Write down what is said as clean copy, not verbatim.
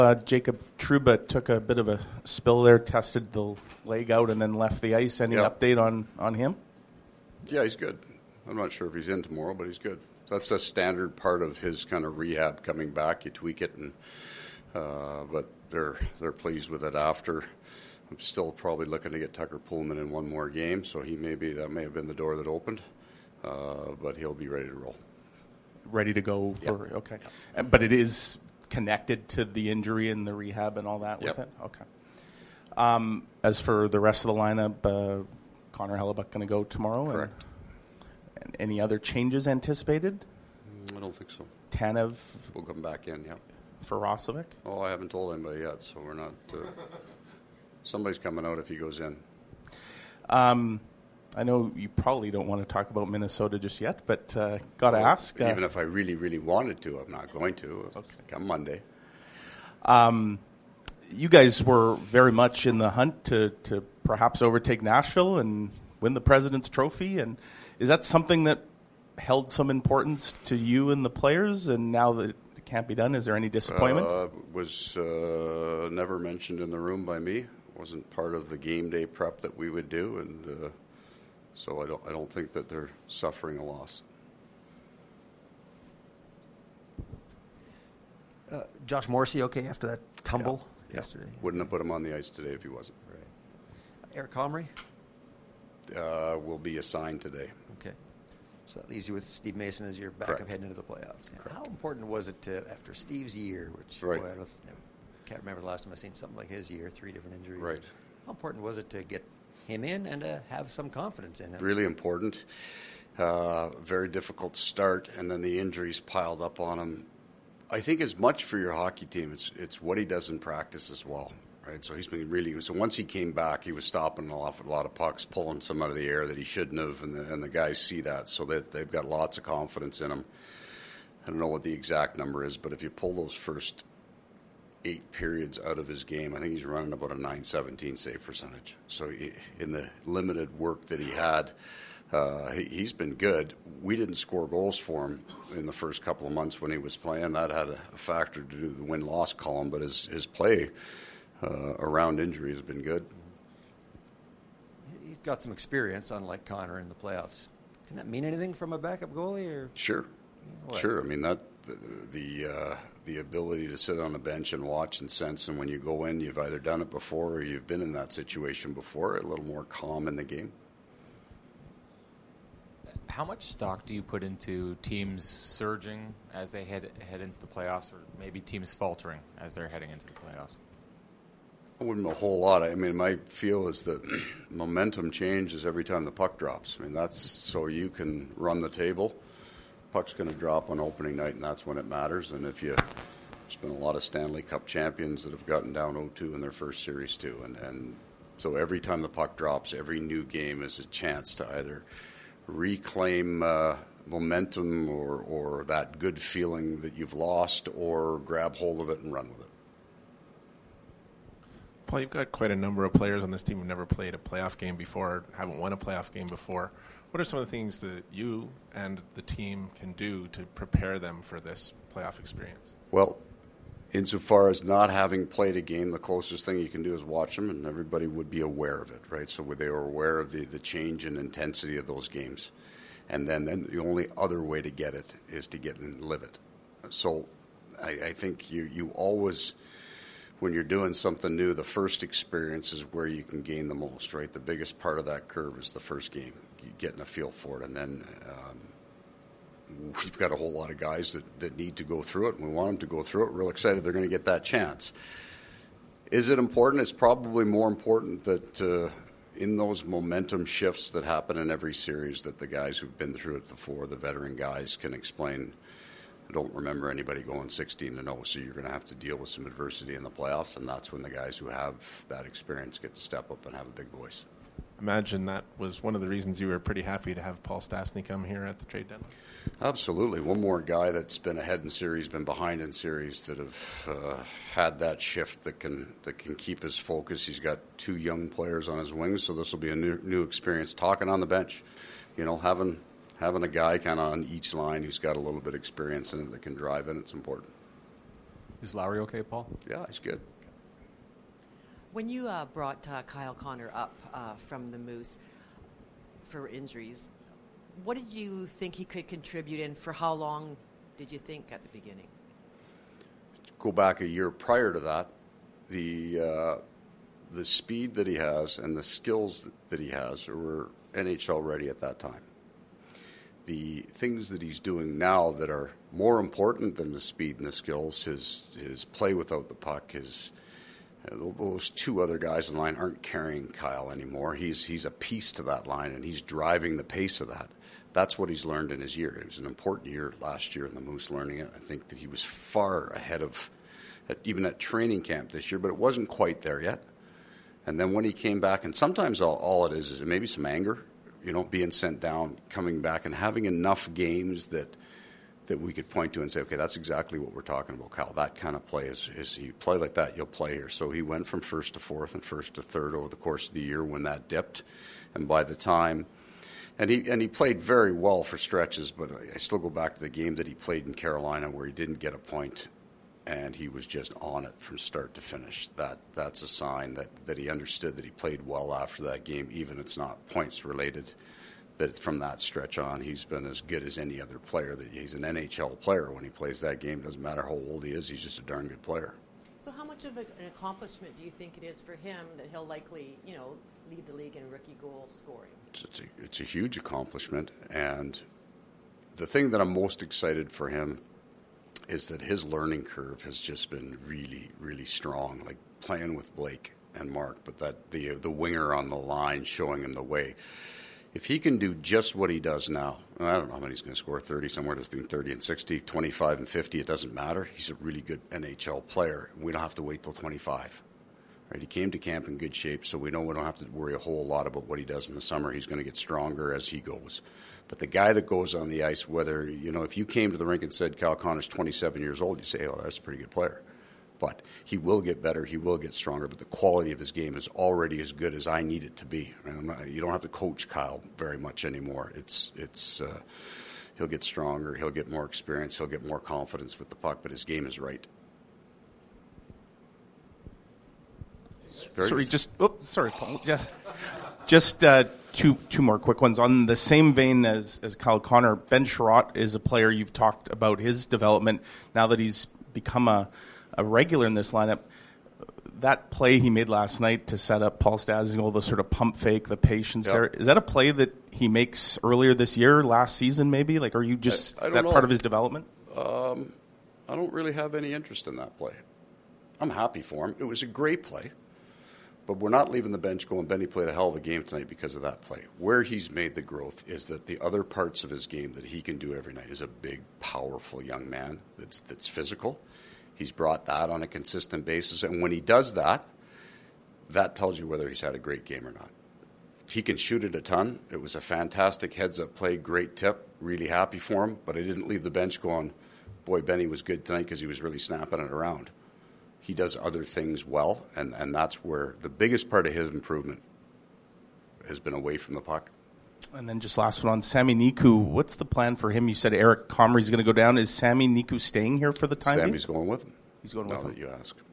Jacob Trouba took a bit of a spill there, tested the leg out, and then left the ice. Any update on him? Yeah, he's good. I'm not sure if he's in tomorrow, but he's good. That's a standard part of his kind of rehab coming back. You tweak it, and but they're pleased with it after. I'm still probably looking to get Tucker Pullman in one more game, so that may have been the door that opened, but he'll be ready to roll. Ready to go for okay, but it is connected to the injury and the rehab and all that with it? Okay. As for the rest of the lineup, Connor Hellebuyck going to go tomorrow? Correct. And any other changes anticipated? I don't think so. Tanev will come back in, for Roslovic? Oh, I haven't told anybody yet, so we're not... somebody's coming out if he goes in. I know you probably don't want to talk about Minnesota just yet, but got to ask. Even if I really, really wanted to, I'm not going to. Okay. Come Monday. You guys were very much in the hunt to perhaps overtake Nashville and win the President's Trophy. And is that something that held some importance to you and the players? And now that it can't be done, is there any disappointment? Was never mentioned in the room by me. Wasn't part of the game day prep that we would do, and so I don't think that they're suffering a loss. Josh Morrissey okay after that tumble yesterday? Wouldn't have put him on the ice today if he wasn't. Right. Eric Comrie? Will be assigned today. Okay. So that leaves you with Steve Mason as your backup heading into the playoffs. Yeah. How important was it after Steve's year, which boy, I can't remember the last time I've seen something like his year, 3 different injuries. Right. How important was it to get him in and to have some confidence in him? Really important. Very difficult start, and then the injuries piled up on him. I think as much for your hockey team, it's what he does in practice as well, right? So he's been so once he came back, he was stopping a lot of pucks, pulling some out of the air that he shouldn't have, and the guys see that, so that they've got lots of confidence in him. I don't know what the exact number is, but if you pull those first 8 periods out of his game, I think he's running about a .917 save percentage. So in the limited work that he had, he's been good. We didn't score goals for him in the first couple of months when he was playing. That had a factor to do with the win-loss column, but his play around injury has been good. He's got some experience, unlike Connor in the playoffs. Can that mean anything from a backup goalie? Or? Sure. Sure. I mean, that the ability to sit on a bench and watch and sense, and when you go in, you've either done it before or you've been in that situation before, a little more calm in the game. How much stock do you put into teams surging as they head into the playoffs, or maybe teams faltering as they're heading into the playoffs? I wouldn't a whole lot. I mean, my feel is that momentum changes every time the puck drops. I mean, that's so you can run the table. Puck's going to drop on opening night, and that's when it matters. And there's been a lot of Stanley Cup champions that have gotten down 0-2 in their first series too. And so every time the puck drops, every new game is a chance to either reclaim momentum or that good feeling that you've lost, or grab hold of it and run with it. Paul, you've got quite a number of players on this team who've never played a playoff game before, haven't won a playoff game before. What are some of the things that you and the team can do to prepare them for this playoff experience? Well, insofar as not having played a game, the closest thing you can do is watch them, and everybody would be aware of it, right? So they are aware of the change in intensity of those games. And then the only other way to get it is to get and live it. So I think you always, when you're doing something new, the first experience is where you can gain the most, right? The biggest part of that curve is the first game, getting a feel for it. And then we've got a whole lot of guys that need to go through it, and we want them to go through it. We're real excited they're going to get that chance. Is it important? It's probably more important that in those momentum shifts that happen in every series, that the guys who've been through it before, the veteran guys, can explain. I don't remember anybody going 16-0, so you're going to have to deal with some adversity in the playoffs, and that's when the guys who have that experience get to step up and have a big voice. Imagine that was one of the reasons you were pretty happy to have Paul Stastny come here at the trade deadline. Absolutely. One more guy that's been ahead in series, been behind in series, that have had that shift that can keep his focus. He's got 2 young players on his wings, so this will be a new experience. Talking on the bench, having a guy kind of on each line who's got a little bit of experience in it that can drive in, it's important. Is Lowry okay, Paul? Yeah, he's good. When you brought Kyle Connor up from the Moose for injuries, what did you think he could contribute, and for how long did you think at the beginning? Go back a year prior to that, the speed that he has and the skills that he has were NHL ready at that time. The things that he's doing now that are more important than the speed and the skills, his play without the puck, those two other guys in line aren't carrying Kyle anymore. He's a piece to that line, and he's driving the pace of that. That's what he's learned in his year. It was an important year last year in the Moose learning it. I think that he was far ahead of, even at training camp this year, but it wasn't quite there yet. And then when he came back, and sometimes all it is maybe some anger, being sent down, coming back, and having enough games that we could point to and say, okay, that's exactly what we're talking about, Kyle. That kind of play is you play like that, you'll play here. So he went from first to fourth and first to third over the course of the year when that dipped. And by the time, and he played very well for stretches, but I still go back to the game that he played in Carolina where he didn't get a point, and he was just on it from start to finish. That's a sign that he understood that he played well after that game, even if it's not points related. That from that stretch on, he's been as good as any other player. That he's an NHL player when he plays that game. Doesn't matter how old he is, he's just a darn good player. So how much of an accomplishment do you think it is for him that he'll likely, lead the league in rookie goal scoring? It's a huge accomplishment, and the thing that I'm most excited for him is that his learning curve has just been really, really strong, like playing with Blake and Mark, but that the winger on the line showing him the way. If he can do just what he does now, I don't know how many he's going to score, 30, somewhere between 30 and 60, 25 and 50, it doesn't matter. He's a really good NHL player. We don't have to wait till 25. Right? He came to camp in good shape, so we know we don't have to worry a whole lot about what he does in the summer. He's going to get stronger as he goes. But the guy that goes on the ice, whether, if you came to the rink and said Kyle Connor's 27 years old, you say, oh, that's a pretty good player. But he will get better, he will get stronger, but the quality of his game is already as good as I need it to be. You don't have to coach Kyle very much anymore. He'll get stronger, he'll get more experience, he'll get more confidence with the puck, but his game is right. Sorry, Paul. Just two more quick ones. On the same vein as Kyle Connor, Ben Sherratt is a player you've talked about his development now that he's become a regular in this lineup. That play he made last night to set up Paul Stastny, the sort of pump fake, the patience there, is that a play that he makes earlier this year, last season maybe? Like, are you just, is that part of his development? I don't really have any interest in that play. I'm happy for him. It was a great play. But we're not leaving the bench going, Benny played a hell of a game tonight because of that play. Where he's made the growth is that the other parts of his game that he can do every night is a big, powerful young man that's physical. He's brought that on a consistent basis. And when he does that, that tells you whether he's had a great game or not. He can shoot it a ton. It was a fantastic heads-up play, great tip, really happy for him. But I didn't leave the bench going, boy, Benny was good tonight because he was really snapping it around. He does other things well, and that's where the biggest part of his improvement has been away from the puck. And then just last one on Sami Niku. What's the plan for him? You said Eric Comrie's going to go down. Is Sami Niku staying here for the time being? Sammy's going with him. He's going with him. Now that you ask.